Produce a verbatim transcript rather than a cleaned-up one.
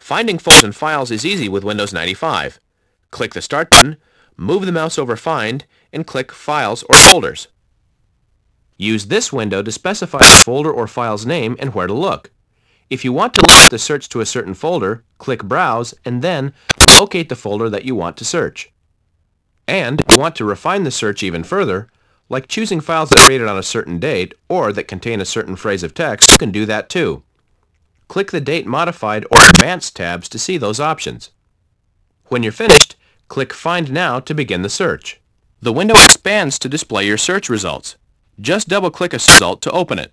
Finding folders and files is easy with Windows ninety-five. Click the Start button, move the mouse over Find, and click Files or Folders. Use this window to specify the folder or file's name and where to look. If you want to limit the search to a certain folder, click Browse and then locate the folder that you want to search. And if you want to refine the search even further, like choosing files that are created on a certain date or that contain a certain phrase of text, you can do that too. Click the Date Modified or Advanced tabs to see those options. When you're finished, click Find Now to begin the search. The window expands to display your search results. Just double-click a result to open it.